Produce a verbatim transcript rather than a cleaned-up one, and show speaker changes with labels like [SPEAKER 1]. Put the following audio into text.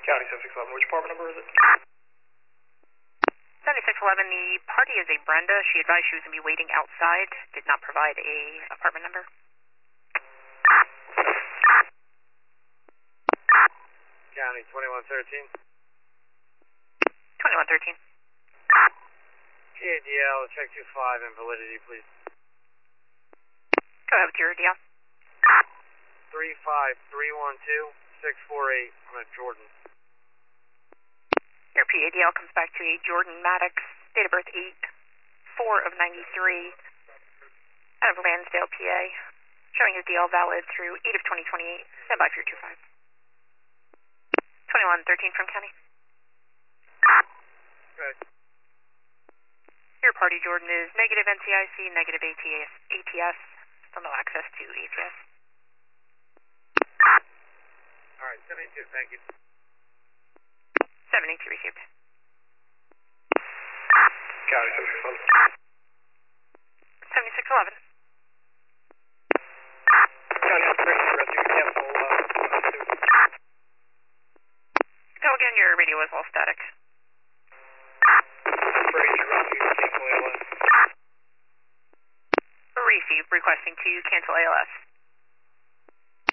[SPEAKER 1] County seventy-six eleven, which apartment number is it?
[SPEAKER 2] seventy-six eleven, the party is a Brenda. She advised she was going to be waiting outside. Did not provide a apartment number.
[SPEAKER 3] County twenty-one thirteen.
[SPEAKER 2] twenty-one thirteen.
[SPEAKER 3] P A D L, check two five and validity, please.
[SPEAKER 2] Go ahead with your D L.
[SPEAKER 3] three five three one two six four eight. I'm at Jordan.
[SPEAKER 2] Your P A D L comes back to a Jordan Maddox, date of birth eight four of ninety-three, out of Lansdale, P A. Showing his D L valid through eight of twenty twenty-eight. Stand by for your two five. twenty-one thirteen from County.
[SPEAKER 3] Good.
[SPEAKER 2] Your party, Jordan, is negative N C I C, negative A T S, A T S. Still no access to A T S.
[SPEAKER 3] All right, seventy-two, thank you.
[SPEAKER 2] seventy-two received.
[SPEAKER 1] County seventy-six eleven.
[SPEAKER 2] seventy-six eleven.
[SPEAKER 1] County operation, you can cancel, uh, two.
[SPEAKER 2] Go again, your radio is all static.
[SPEAKER 1] Operation, you can cancel A L S.
[SPEAKER 2] Receive, requesting to cancel A L S.